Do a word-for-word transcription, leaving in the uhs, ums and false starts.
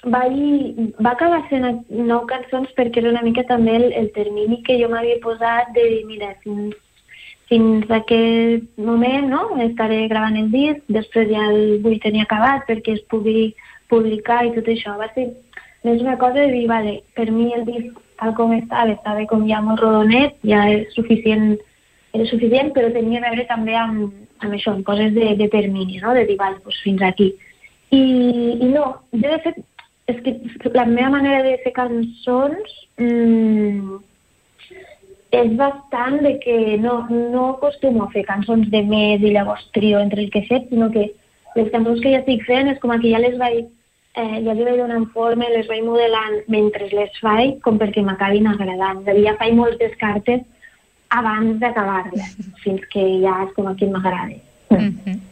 vaig, va acabar sent nou cançons perquè era una mica també el, el termini que jo m'havia posat de dir, mira, fins, fins a aquest moment, no?, estaré gravant el disc, després ja el vull tenir acabat perquè es pugui publicar i tot això. Va ser més una cosa de dir, vale, per mi el disc tal com estava, estava com ja molt rodonet, ja és suficient, era suficient, però tenia a veure també amb, amb això, amb coses de, de termini, no?, de dir, vale, doncs fins aquí. I, i no, jo de fet, és que la meva manera de fer cançons mmm, és bastant de que no, no acostumo a fer cançons de mes i llavors trio entre el que he fet, sinó que les cançons que ja estic fent és com que ja les vaig, eh, ja li vaig donant forma, les vaig modelant mentre les faig, com perquè m'acabin agradant. És a dir, ja faig molts descartes abans d'acabar-les, fins que ja és com a qui m'agrada. Mm-hmm.